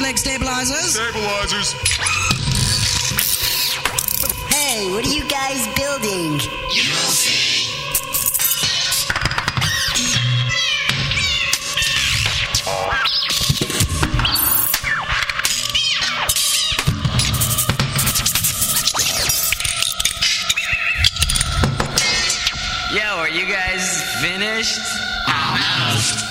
Check stabilizers. Stabilizers. Hey, what are you guys building? You'll see. Yo, are you guys finished? I'm out.